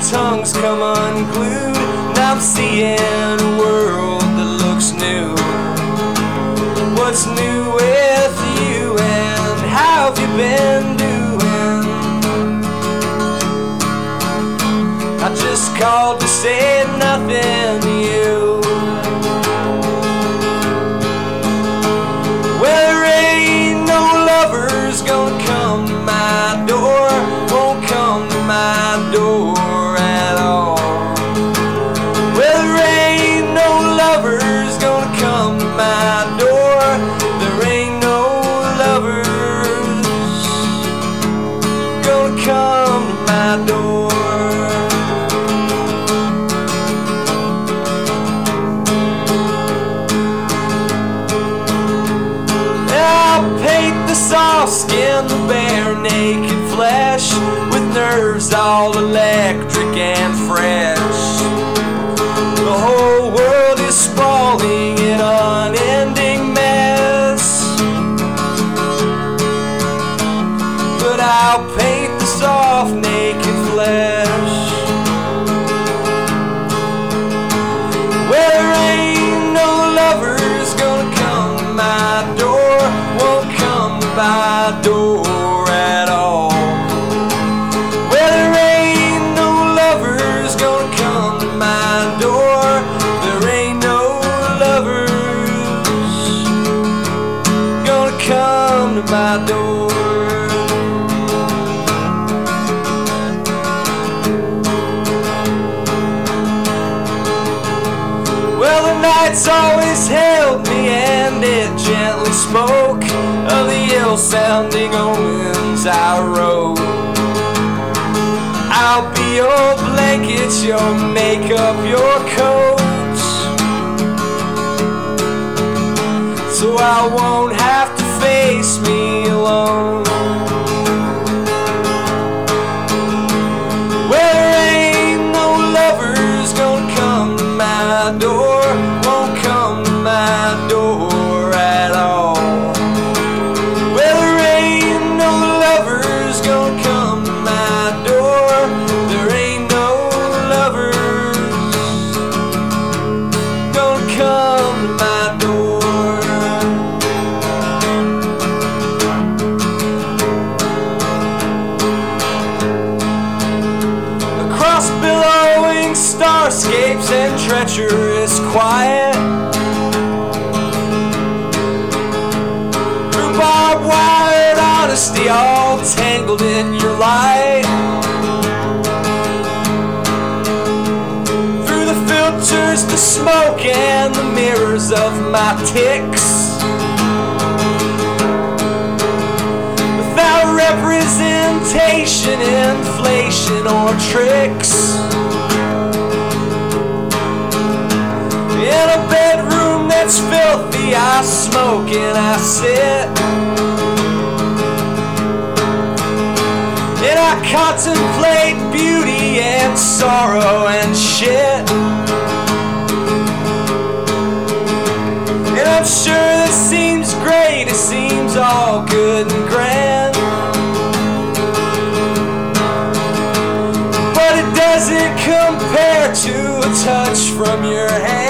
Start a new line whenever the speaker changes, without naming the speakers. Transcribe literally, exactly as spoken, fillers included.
tongues come unglued, and I'm seeing a world that looks new. What's new with you, and how have you been doing? I just called to say nothing to you. Well, there ain't no lovers gonna come to my door, won't come to my door at all. Well, there ain't no lovers gonna come to my door, there ain't no lovers gonna come to my door. I'll skin the bare naked flesh with nerves all electric and fresh. The whole world is sprawling in unending mess, but I'll paint the soft naked flesh. Well, there ain't no lovers gonna come to my door, won't come to my door at all. Well, there ain't no lovers gonna come to my door, there ain't no lovers gonna come to my door. Well, the night's always held me, and it gently spoke of the ill-sounding omens I wrote. I'll be your blankets, your makeup, your coats, so I won't have to face me alone. Well, there ain't no lovers gonna come to my door, won't come to my door at all. Well, there ain't no lovers gonna come to my door, there ain't no lovers gonna come to my door. Across billowing starscapes and treacherous quiet, through barbed wired honesty all tangled in your light, through the filters, the smoke and the mirrors of my ticks, without representation, inflation or tricks. In a bedroom that's filthy, I smoke and I sit, and I contemplate beauty and sorrow and shit. And I'm sure this seems great, it seems all good and grand, but it doesn't compare to a touch from your hand.